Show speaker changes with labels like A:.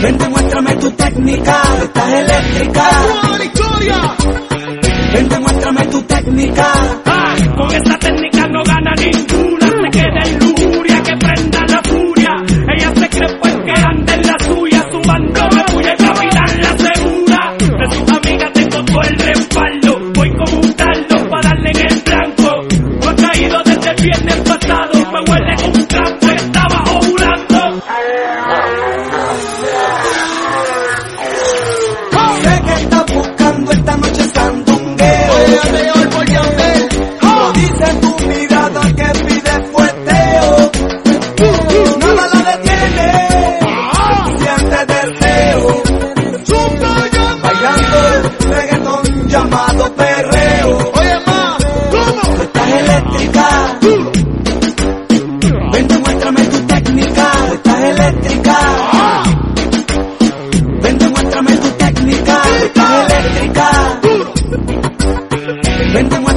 A: Ven, demuéstrame tu técnica, estás eléctrica. Ven, demuéstrame tu técnica.
B: Con esta técnica no gana ninguna. Se queda en lujuria, que prenda la furia. Ella se cree pues que anda en la suya, sumando repuya y capitán la segura. De sus amigas tengo todo el respaldo. Voy como un taldo para darle en el blanco. No ha caído desde el viernes pasado. Me huele un campo, estaba ovulando.
A: Sé que estás buscando esta noche sandungueo. Lo dice tu mirada que pide fueteo. Nada la detiene, siente deseo. Bailando el reggaetón llamado perreo. Tú estás eléctrica. Ven, demuéstrame tu técnica, estás eléctrica. Ven, demuéstrame tu técnica, estás eléctrica. Ven, demuéstrame